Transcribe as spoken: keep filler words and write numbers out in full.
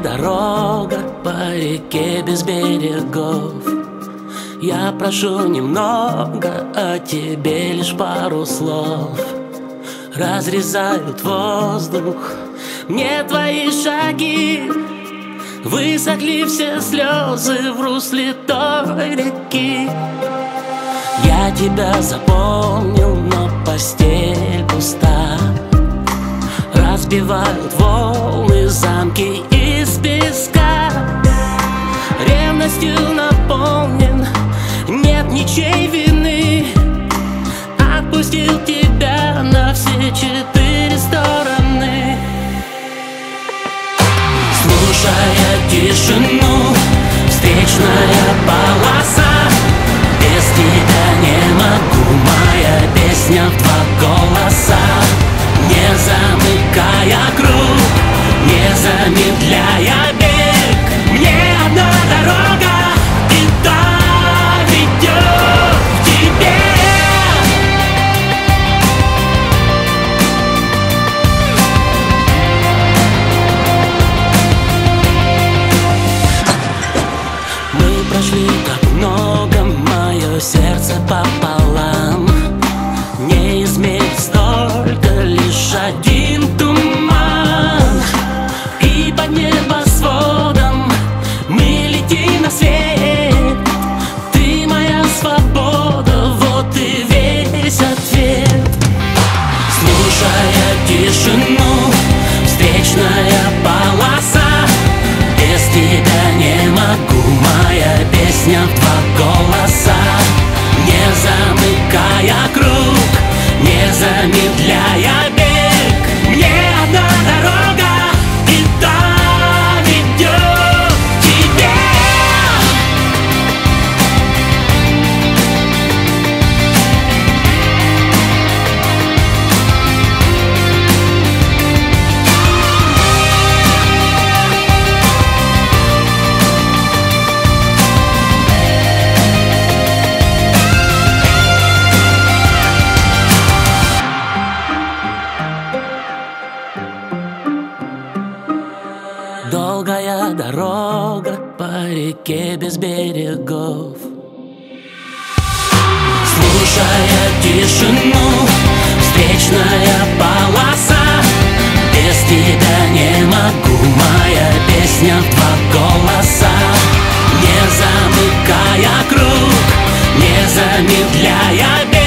дорога по реке без берегов. Я прошу немного, а тебе лишь пару слов. Разрезают воздух мне твои шаги. Высохли все слезы в русле той реки. Я тебя запомнил, но постель пуста. Разбивают волны замки из песка. Ревностью наполнен, нет ничьей вины. Отпустил тебя на все четыре стороны. Слушая тишину, встречная полоса. Без тебя не могу, моя песня в два голоса. Не замыкая круг, не замедляя бег. Мне одна дорога, и та ведет к тебе. Мы прошли так много, мое сердце пополам. Не измерить столько, лишь один туман. И под небосводом мы летим на свет. Ты моя свобода, вот и весь ответ. Слушая тишину, встречная полоса. Без тебя не могу, моя песня в два голоса. Не замыкая круг, не замедляя бег. Мне одна дорога, и та ведет к тебе. Долгая дорога по реке без берегов. Слушая тишину, встречная полоса. Без тебя не могу, моя песня в два голоса. Не замыкая круг, не замедляя бег.